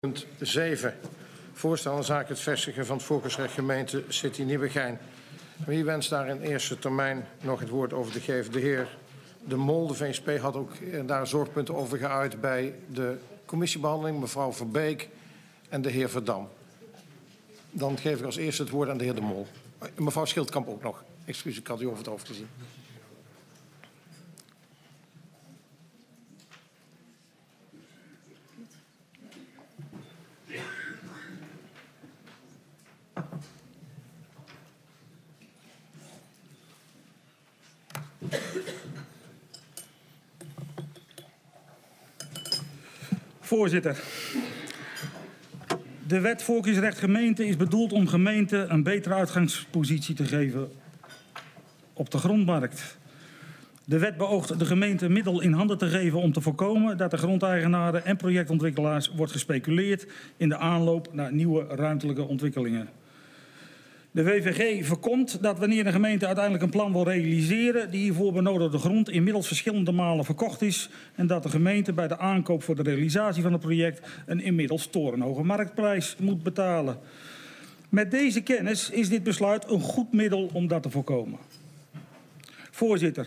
Punt 7. Voorstel aan zaak het vestigen van het voorkeursrecht gemeente City Nieuwegein. Wie wenst daar in eerste termijn nog het woord over te geven? De heer De Mol, de VSP, had ook daar zorgpunten over geuit bij de commissiebehandeling. Mevrouw Verbeek en de heer Verdam. Dan geef ik als eerste het woord aan de heer De Mol. Mevrouw Schildkamp ook nog. Excuus, ik had u over het hoofd gezien. Voorzitter, de wet voorkeursrecht gemeente is bedoeld om gemeenten een betere uitgangspositie te geven op de grondmarkt. De wet beoogt de gemeente een middel in handen te geven om te voorkomen dat de grondeigenaren en projectontwikkelaars wordt gespeculeerd in de aanloop naar nieuwe ruimtelijke ontwikkelingen. De WVG voorkomt dat wanneer een gemeente uiteindelijk een plan wil realiseren, die hiervoor benodigde grond inmiddels verschillende malen verkocht is en dat de gemeente bij de aankoop voor de realisatie van het project een inmiddels torenhoge marktprijs moet betalen. Met deze kennis is dit besluit een goed middel om dat te voorkomen. Voorzitter,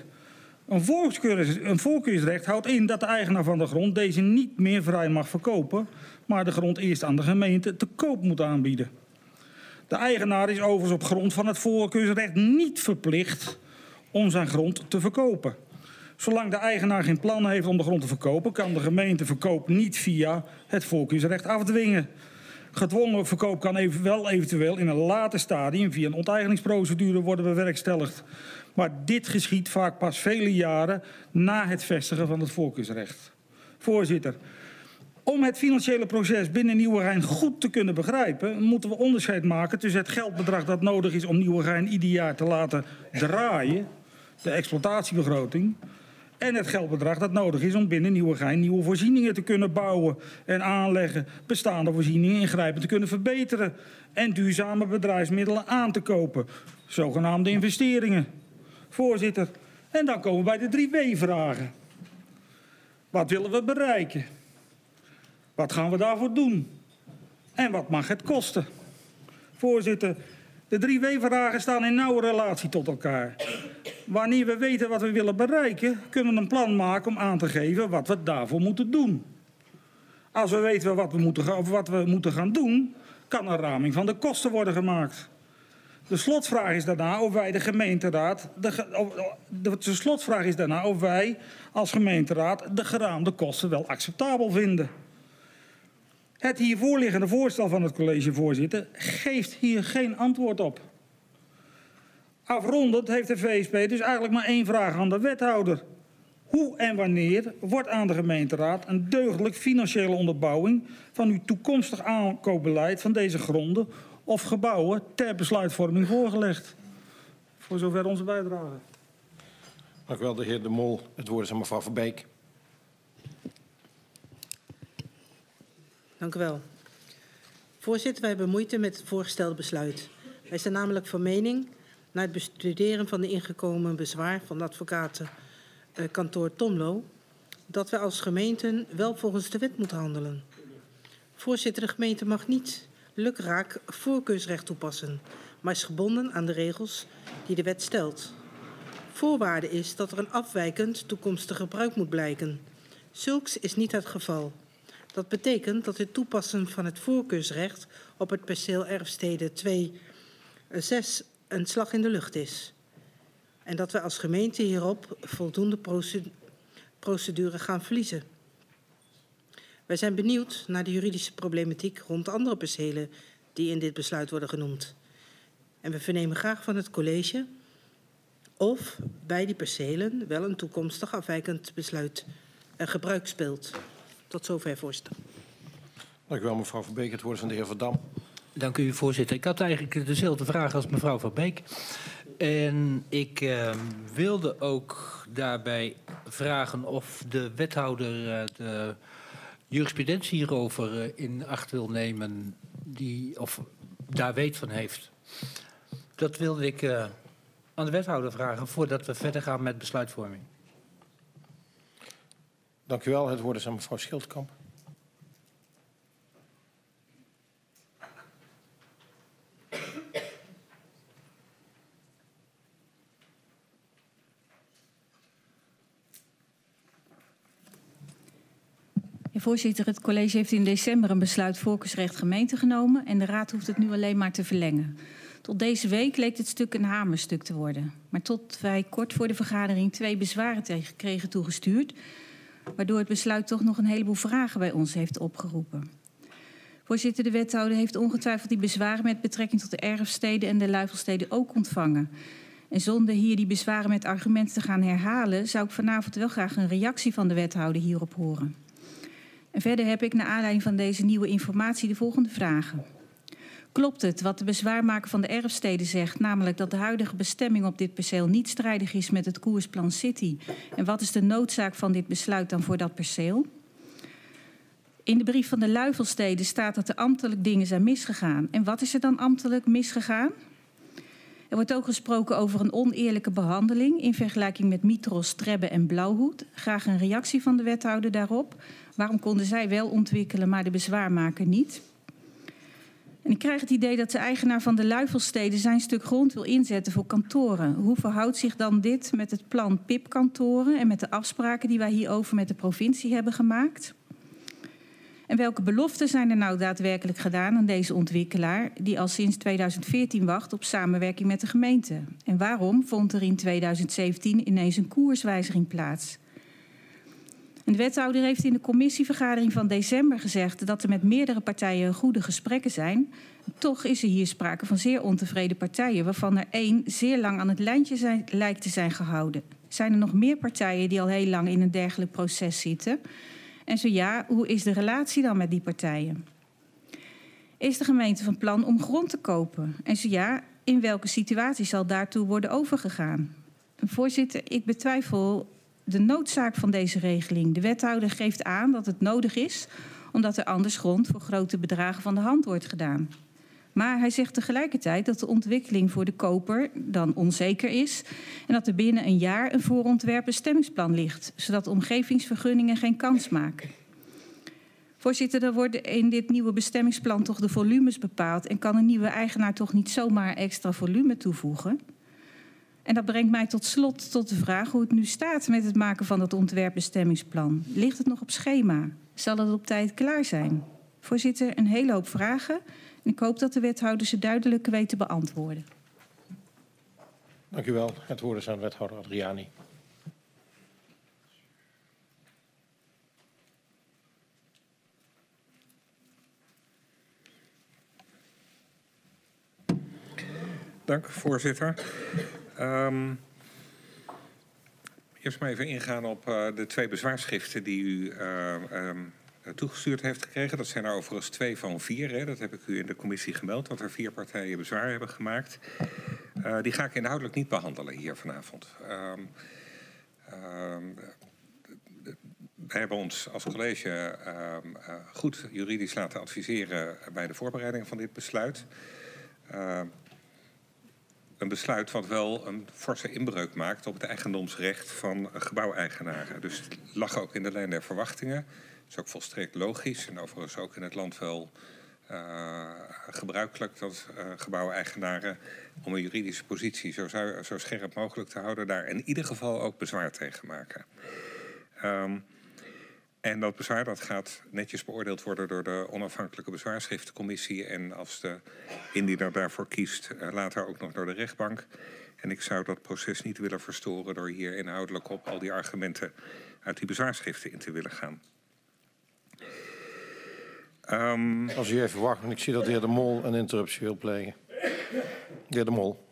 een voorkeursrecht houdt in dat de eigenaar van de grond deze niet meer vrij mag verkopen, maar de grond eerst aan de gemeente te koop moet aanbieden. De eigenaar is overigens op grond van het voorkeursrecht niet verplicht om zijn grond te verkopen. Zolang de eigenaar geen plan heeft om de grond te verkopen, kan de gemeente verkoop niet via het voorkeursrecht afdwingen. Gedwongen verkoop kan eventueel in een later stadium via een onteigeningsprocedure worden bewerkstelligd. Maar dit geschiedt vaak pas vele jaren na het vestigen van het voorkeursrecht. Voorzitter, om het financiële proces binnen Nieuwegein goed te kunnen begrijpen, moeten we onderscheid maken tussen het geldbedrag dat nodig is om Nieuwegein ieder jaar te laten draaien, de exploitatiebegroting, en het geldbedrag dat nodig is om binnen Nieuwegein nieuwe voorzieningen te kunnen bouwen en aanleggen, bestaande voorzieningen ingrijpend te kunnen verbeteren en duurzame bedrijfsmiddelen aan te kopen, zogenaamde investeringen. Voorzitter, en dan komen we bij de 3 W-vragen. Wat willen we bereiken? Wat gaan we daarvoor doen? En wat mag het kosten? Voorzitter, de 3 W-vragen staan in nauwe relatie tot elkaar. Wanneer we weten wat we willen bereiken, kunnen we een plan maken om aan te geven wat we daarvoor moeten doen. Als we weten wat we moeten gaan doen, kan een raming van de kosten worden gemaakt. De slotvraag is daarna of wij als gemeenteraad de geraamde kosten wel acceptabel vinden. Het hier voorliggende voorstel van het college, voorzitter, geeft hier geen antwoord op. Afrondend heeft de VSP dus eigenlijk maar 1 vraag aan de wethouder. Hoe en wanneer wordt aan de gemeenteraad een deugdelijk financiële onderbouwing van uw toekomstig aankoopbeleid van deze gronden of gebouwen ter besluitvorming voorgelegd? Voor zover onze bijdrage. Dank u wel, de heer De Mol. Het woord is aan mevrouw Verbeek. Dank u wel. Voorzitter, wij hebben moeite met het voorgestelde besluit. Wij zijn namelijk van mening, na het bestuderen van de ingekomen bezwaar van de advocatenkantoor Tomlo, dat wij als gemeenten wel volgens de wet moeten handelen. Voorzitter, de gemeente mag niet lukraak voorkeursrecht toepassen, maar is gebonden aan de regels die de wet stelt. Voorwaarde is dat er een afwijkend toekomstig gebruik moet blijken. Zulks is niet het geval. Dat betekent dat het toepassen van het voorkeursrecht op het perceel Erfstede 2/6 een slag in de lucht is. En dat wij als gemeente hierop voldoende procedure gaan verliezen. Wij zijn benieuwd naar de juridische problematiek rond andere percelen die in dit besluit worden genoemd. En we vernemen graag van het college of bij die percelen wel een toekomstig afwijkend besluit gebruik speelt. Tot zover, voorzitter. Dank u wel, mevrouw Verbeek. Het woord is aan de heer Verdam. Dank u, voorzitter. Ik had eigenlijk dezelfde vraag als mevrouw Verbeek. En ik wilde ook daarbij vragen of de wethouder de jurisprudentie hierover in acht wil nemen, of daar weet van heeft. Dat wilde ik aan de wethouder vragen voordat we verder gaan met besluitvorming. Dank u wel. Het woord is aan mevrouw Schildkamp. Voorzitter, het college heeft in december een besluit voorkeursrecht gemeente genomen en de raad hoeft het nu alleen maar te verlengen. Tot deze week leek dit stuk een hamerstuk te worden. Maar tot wij kort voor de vergadering 2 bezwaren tegen kregen toegestuurd, waardoor het besluit toch nog een heleboel vragen bij ons heeft opgeroepen. Voorzitter, de wethouder heeft ongetwijfeld die bezwaren met betrekking tot de erfsteden en de luifelsteden ook ontvangen. En zonder hier die bezwaren met argumenten te gaan herhalen, zou ik vanavond wel graag een reactie van de wethouder hierop horen. En verder heb ik naar aanleiding van deze nieuwe informatie de volgende vragen. Klopt het wat de bezwaarmaker van de erfsteden zegt, namelijk dat de huidige bestemming op dit perceel niet strijdig is met het koersplan City? En wat is de noodzaak van dit besluit dan voor dat perceel? In de brief van de luifelsteden staat dat er ambtelijk dingen zijn misgegaan. En wat is er dan ambtelijk misgegaan? Er wordt ook gesproken over een oneerlijke behandeling in vergelijking met Mitros, Trebbe en Blauwhoed. Graag een reactie van de wethouder daarop. Waarom konden zij wel ontwikkelen, maar de bezwaarmaker niet? En ik krijg het idee dat de eigenaar van de luifelsteden zijn stuk grond wil inzetten voor kantoren. Hoe verhoudt zich dan dit met het plan PIP-kantoren en met de afspraken die wij hierover met de provincie hebben gemaakt? En welke beloften zijn er nou daadwerkelijk gedaan aan deze ontwikkelaar die al sinds 2014 wacht op samenwerking met de gemeente? En waarom vond er in 2017 ineens een koerswijziging plaats? En de wethouder heeft in de commissievergadering van december gezegd dat er met meerdere partijen goede gesprekken zijn. Toch is er hier sprake van zeer ontevreden partijen, waarvan er 1 zeer lang aan het lijntje lijkt te zijn gehouden. Zijn er nog meer partijen die al heel lang in een dergelijk proces zitten? En zo ja, hoe is de relatie dan met die partijen? Is de gemeente van plan om grond te kopen? En zo ja, in welke situatie zal daartoe worden overgegaan? Voorzitter, ik betwijfel de noodzaak van deze regeling. De wethouder geeft aan dat het nodig is, omdat er anders grond voor grote bedragen van de hand wordt gedaan. Maar hij zegt tegelijkertijd dat de ontwikkeling voor de koper dan onzeker is en dat er binnen een jaar een voorontwerp bestemmingsplan ligt, zodat omgevingsvergunningen geen kans maken. Voorzitter, er worden in dit nieuwe bestemmingsplan toch de volumes bepaald en kan een nieuwe eigenaar toch niet zomaar extra volume toevoegen? En dat brengt mij tot slot tot de vraag hoe het nu staat met het maken van dat ontwerpbestemmingsplan. Ligt het nog op schema? Zal het op tijd klaar zijn? Voorzitter, een hele hoop vragen. En ik hoop dat de wethouder ze duidelijk weet te beantwoorden. Dank u wel. Het woord is aan wethouder Adriani. Dank, voorzitter. Eerst maar even ingaan op de 2 bezwaarschriften die u toegestuurd heeft gekregen. Dat zijn er overigens 2 van 4. Hè. Dat heb ik u in de commissie gemeld, dat er 4 partijen bezwaar hebben gemaakt. Die ga ik inhoudelijk niet behandelen hier vanavond. We hebben ons als college goed juridisch laten adviseren bij de voorbereiding van dit besluit. Een besluit wat wel een forse inbreuk maakt op het eigendomsrecht van gebouweigenaren. Dus het lag ook in de lijn der verwachtingen. Dat is ook volstrekt logisch en overigens ook in het land wel gebruikelijk dat gebouweigenaren om een juridische positie zo scherp mogelijk te houden daar in ieder geval ook bezwaar tegen maken. En dat bezwaar dat gaat netjes beoordeeld worden door de onafhankelijke bezwaarschriftencommissie en als de indiener daarvoor kiest later ook nog door de rechtbank. En ik zou dat proces niet willen verstoren door hier inhoudelijk op al die argumenten uit die bezwaarschriften in te willen gaan. Als u even wacht, want ik zie dat de heer De Mol een interruptie wil plegen. De heer De Mol.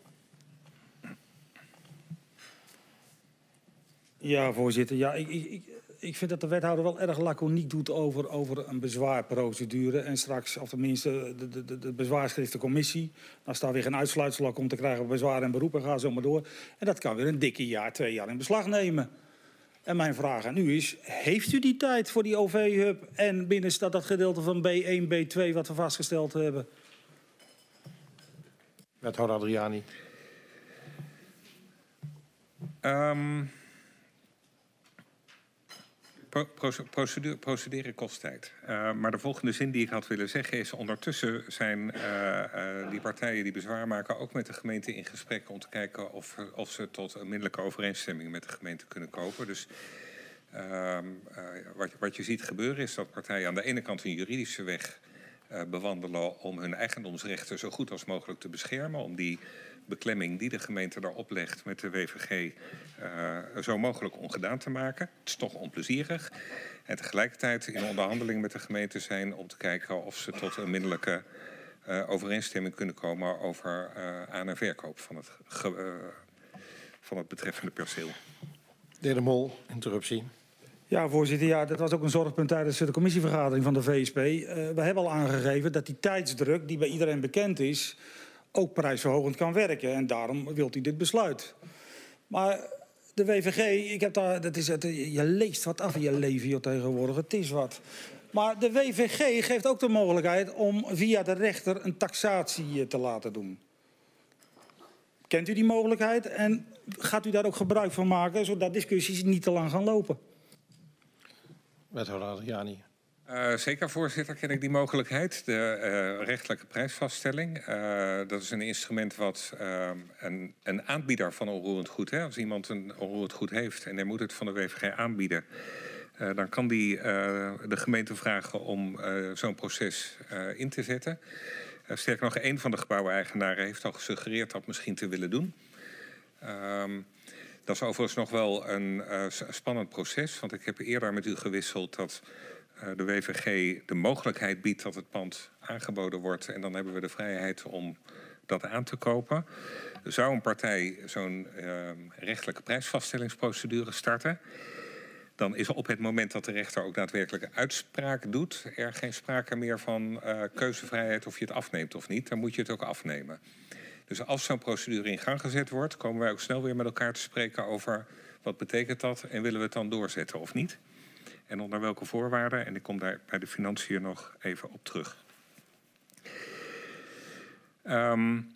Ja, voorzitter. Ja, ik vind dat de wethouder wel erg laconiek doet over een bezwaarprocedure. En straks, of tenminste de bezwaarschriftencommissie. Als daar weer geen uitsluitsel komt te krijgen op bezwaar en beroep en ga zo maar door. En dat kan weer een dikke jaar, 2 jaar in beslag nemen. En mijn vraag aan u is, heeft u die tijd voor die OV-hub en binnen dat gedeelte van B1, B2 wat we vastgesteld hebben? Wethouder Adriani. Procederen kost tijd. Maar de volgende zin die ik had willen zeggen is, ondertussen zijn die partijen die bezwaar maken ook met de gemeente in gesprek om te kijken of ze tot een middelijke overeenstemming met de gemeente kunnen kopen. Dus Wat je ziet gebeuren is dat partijen aan de ene kant een juridische weg bewandelen om hun eigendomsrechten zo goed als mogelijk te beschermen, om die beklemming die de gemeente daarop legt met de WVG zo mogelijk ongedaan te maken. Het is toch onplezierig. En tegelijkertijd in onderhandeling met de gemeente zijn om te kijken of ze tot een middelijke overeenstemming kunnen komen over aan- en verkoop van het betreffende perceel. De heer De Mol, interruptie. Ja, voorzitter. Ja, dat was ook een zorgpunt tijdens de commissievergadering van de VSP. We hebben al aangegeven dat die tijdsdruk die bij iedereen bekend is ook prijsverhogend kan werken. En daarom wilt u dit besluit. Maar de WVG, je leest wat af in je leven hier tegenwoordig. Het is wat. Maar de WVG geeft ook de mogelijkheid om via de rechter een taxatie te laten doen. Kent u die mogelijkheid en gaat u daar ook gebruik van maken, zodat discussies niet te lang gaan lopen? Wethouder Adriani. Zeker, voorzitter, ken ik die mogelijkheid. De rechtelijke prijsvaststelling. Dat is een instrument wat een aanbieder van onroerend goed... als iemand een onroerend goed heeft en hij moet het van de WVG aanbieden... dan kan die de gemeente vragen om zo'n proces in te zetten. Sterker nog, een van de gebouweneigenaren heeft al gesuggereerd dat misschien te willen doen. Dat is overigens nog wel een spannend proces. Want ik heb eerder met u gewisseld dat de WVG de mogelijkheid biedt dat het pand aangeboden wordt. En dan hebben we de vrijheid om dat aan te kopen. Zou een partij zo'n rechtelijke prijsvaststellingsprocedure starten, dan is op het moment dat de rechter ook daadwerkelijk uitspraak doet er geen sprake meer van keuzevrijheid of je het afneemt of niet. Dan moet je het ook afnemen. Dus als zo'n procedure in gang gezet wordt, komen wij ook snel weer met elkaar te spreken over wat betekent dat en willen we het dan doorzetten of niet. En onder welke voorwaarden. En ik kom daar bij de financiën nog even op terug. Aan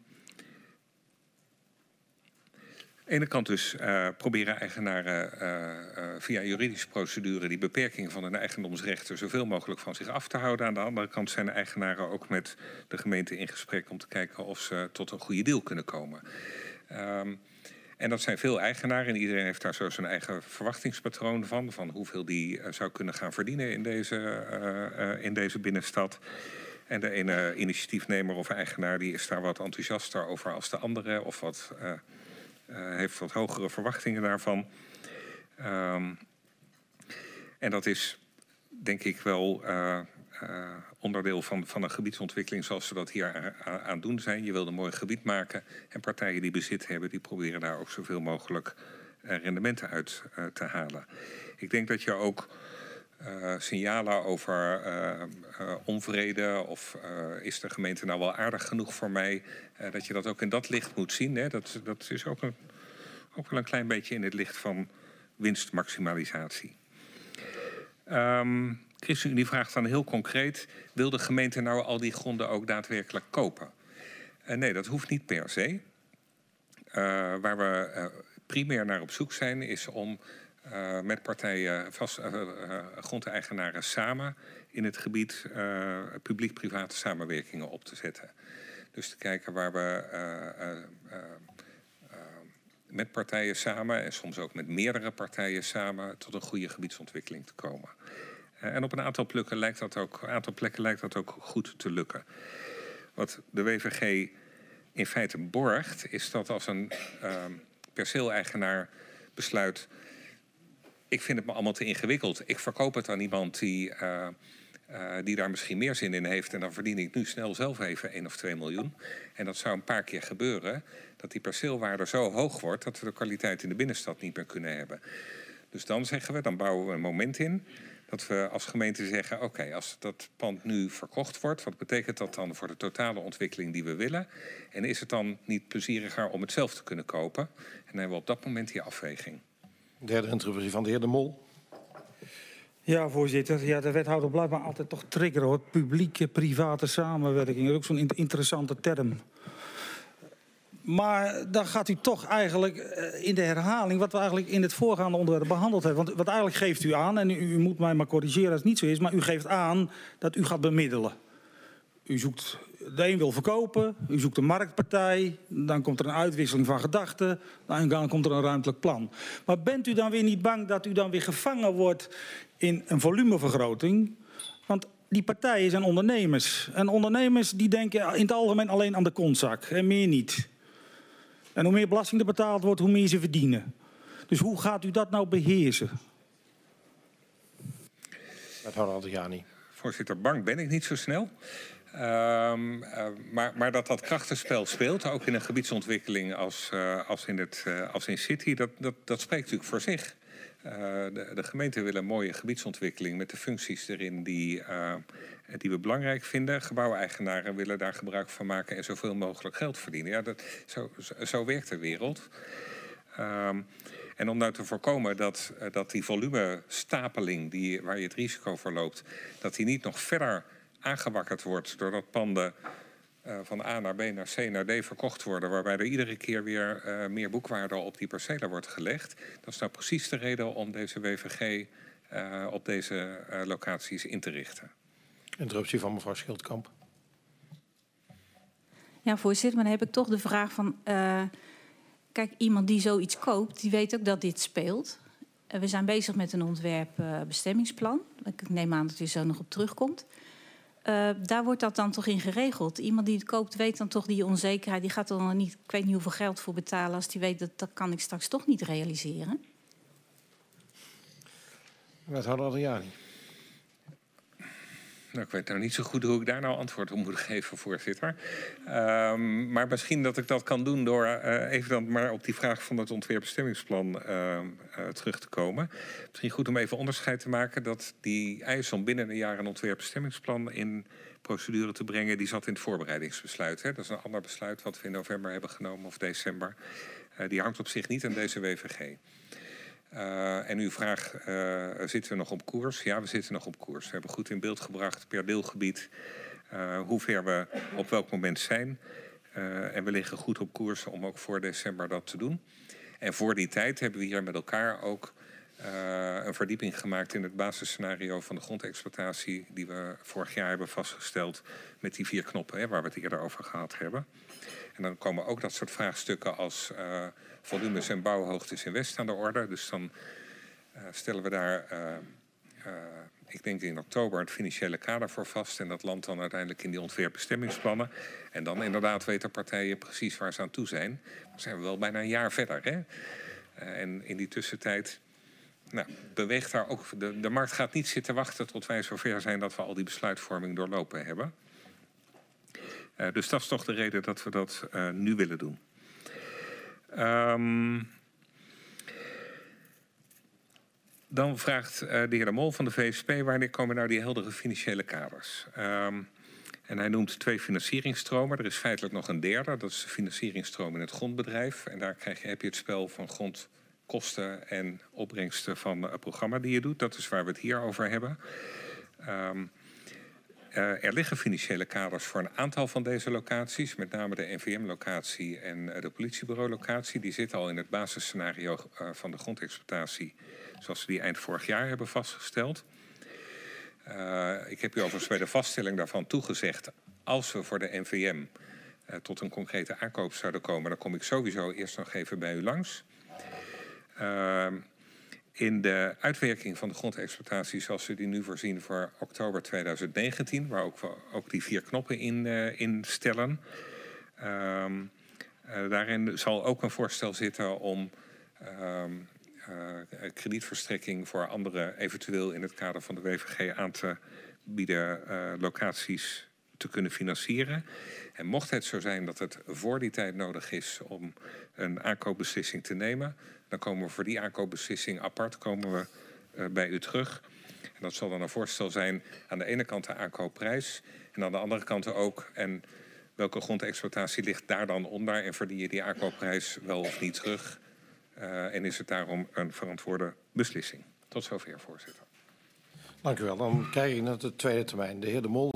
de ene kant dus proberen eigenaren via juridische procedure die beperking van hun eigendomsrechten zoveel mogelijk van zich af te houden. Aan de andere kant zijn de eigenaren ook met de gemeente in gesprek om te kijken of ze tot een goede deal kunnen komen. En dat zijn veel eigenaren en iedereen heeft daar zo zijn eigen verwachtingspatroon van hoeveel die zou kunnen gaan verdienen in deze binnenstad. En de ene initiatiefnemer of eigenaar die is daar wat enthousiaster over als de andere of heeft wat hogere verwachtingen daarvan. En dat is denk ik wel onderdeel van een gebiedsontwikkeling zoals we dat hier aan doen zijn. Je wil een mooi gebied maken en partijen die bezit hebben, die proberen daar ook zoveel mogelijk rendementen uit te halen. Ik denk dat je ook signalen over onvrede of is de gemeente nou wel aardig genoeg voor mij, dat je dat ook in dat licht moet zien. Hè? Dat is ook wel een klein beetje in het licht van winstmaximalisatie. ChristenUnie vraagt dan heel concreet, wil de gemeente nou al die gronden ook daadwerkelijk kopen? Nee, dat hoeft niet per se. Waar we primair naar op zoek zijn is om met partijen, grondeigenaren samen in het gebied publiek-private samenwerkingen op te zetten. Dus te kijken waar we met partijen samen en soms ook met meerdere partijen samen tot een goede gebiedsontwikkeling te komen. En op een aantal plekken lijkt dat ook goed te lukken. Wat de WVG in feite borgt, is dat als een perceeleigenaar besluit, ik vind het me allemaal te ingewikkeld. Ik verkoop het aan iemand die daar misschien meer zin in heeft. En dan verdien ik nu snel zelf even 1 of 2 miljoen. En dat zou een paar keer gebeuren. Dat die perceelwaarde zo hoog wordt dat we de kwaliteit in de binnenstad niet meer kunnen hebben. Dus dan zeggen we, dan bouwen we een moment in dat we als gemeente zeggen, oké, als dat pand nu verkocht wordt, wat betekent dat dan voor de totale ontwikkeling die we willen? En is het dan niet plezieriger om het zelf te kunnen kopen? En dan hebben we op dat moment die afweging. Derde interruptie van de heer De Mol. Ja, voorzitter. Ja, de wethouder blijft maar altijd toch triggeren, hoor. Publieke-private samenwerking. Dat is ook zo'n interessante term. Maar dan gaat u toch eigenlijk in de herhaling wat we eigenlijk in het voorgaande onderwerp behandeld hebben. Want wat eigenlijk geeft u aan, en u moet mij maar corrigeren als het niet zo is, maar u geeft aan dat u gaat bemiddelen. U zoekt de een wil verkopen, u zoekt een marktpartij, dan komt er een uitwisseling van gedachten, dan komt er een ruimtelijk plan. Maar bent u dan weer niet bang dat u dan weer gevangen wordt in een volumevergroting? Want die partijen zijn ondernemers. En ondernemers die denken in het algemeen alleen aan de kontzak en meer niet. En hoe meer belasting er betaald wordt, hoe meer ze verdienen. Dus hoe gaat u dat nou beheersen? Wethouder Adriani. Voorzitter, bang ben ik niet zo snel. Maar dat krachtenspel speelt, ook in een gebiedsontwikkeling als in City, dat spreekt natuurlijk voor zich. De gemeente wil een mooie gebiedsontwikkeling met de functies erin die we belangrijk vinden. Gebouweigenaren willen daar gebruik van maken en zoveel mogelijk geld verdienen. Ja, zo werkt de wereld. En om nou te voorkomen dat die volumestapeling waar je het risico voor loopt, dat die niet nog verder aangewakkerd wordt doordat panden van A naar B naar C naar D verkocht worden, waarbij er iedere keer weer meer boekwaarde op die percelen wordt gelegd. Dat is nou precies de reden om deze WVG op deze locaties in te richten. Interruptie van mevrouw Schildkamp. Ja, voorzitter, maar dan heb ik toch de vraag van... Kijk, iemand die zoiets koopt, die weet ook dat dit speelt. We zijn bezig met een ontwerp-bestemmingsplan. Ik neem aan dat u zo nog op terugkomt. Daar wordt dat dan toch in geregeld. Iemand die het koopt weet dan toch die onzekerheid. Die gaat er dan niet, ik weet niet hoeveel geld voor betalen... als die weet dat kan ik straks toch niet realiseren. Wethouder Adriani. Nou, ik weet nou niet zo goed hoe ik daar nou antwoord op moet geven, voorzitter. Maar misschien dat ik dat kan doen door even dan maar op die vraag van het ontwerpbestemmingsplan terug te komen. Misschien goed om even onderscheid te maken dat die eis om binnen een jaar een ontwerpbestemmingsplan in procedure te brengen, die zat in het voorbereidingsbesluit. Hè? Dat is een ander besluit wat we in november hebben genomen of december. Die hangt op zich niet aan deze WVG. En uw vraag, zitten we nog op koers? Ja, we zitten nog op koers. We hebben goed in beeld gebracht per deelgebied hoe ver we op welk moment zijn. En we liggen goed op koers om ook voor december dat te doen. En voor die tijd hebben we hier met elkaar ook een verdieping gemaakt in het basisscenario van de grondexploitatie die we vorig jaar hebben vastgesteld met die 4 knoppen, hè, waar we het eerder over gehad hebben. En dan komen ook dat soort vraagstukken als volumes en bouwhoogtes in West aan de orde. Dus dan stellen we daar, ik denk in oktober, het financiële kader voor vast. En dat landt dan uiteindelijk in die ontwerpbestemmingsplannen. En dan inderdaad weten partijen precies waar ze aan toe zijn. Dan zijn we wel bijna een jaar verder. Hè? En in die tussentijd beweegt daar ook... De markt gaat niet zitten wachten tot wij zover zijn dat we al die besluitvorming doorlopen hebben. Dus dat is toch de reden dat we dat nu willen doen. Dan vraagt de heer De Mol van de VSP... wanneer komen nou die heldere financiële kaders? En hij noemt 2 financieringstromen. Er is feitelijk nog een derde. Dat is de financieringstroom in het grondbedrijf. En daar heb je het spel van grondkosten en opbrengsten van het programma die je doet. Dat is waar we het hier over hebben. Er liggen financiële kaders voor een aantal van deze locaties. Met name de NVM-locatie en de politiebureau-locatie. Die zitten al in het basisscenario van de grondexploitatie, zoals we die eind vorig jaar hebben vastgesteld. Ik heb u overigens bij de vaststelling daarvan toegezegd, als we voor de NVM tot een concrete aankoop zouden komen, dan kom ik sowieso eerst nog even bij u langs. In de uitwerking van de grondexploitatie zoals we die nu voorzien voor oktober 2019... waar ook die 4 knoppen in stellen. Daarin zal ook een voorstel zitten om kredietverstrekking voor andere, eventueel in het kader van de WVG aan te bieden, locaties te kunnen financieren. En mocht het zo zijn dat het voor die tijd nodig is om een aankoopbeslissing te nemen, dan komen we voor die aankoopbeslissing apart bij u terug. En dat zal dan een voorstel zijn aan de ene kant de aankoopprijs en aan de andere kant ook. En welke grondexploitatie ligt daar dan onder en verdien je die aankoopprijs wel of niet terug? En is het daarom een verantwoorde beslissing? Tot zover, voorzitter. Dank u wel. Dan krijg ik naar de tweede termijn. De heer De Mol.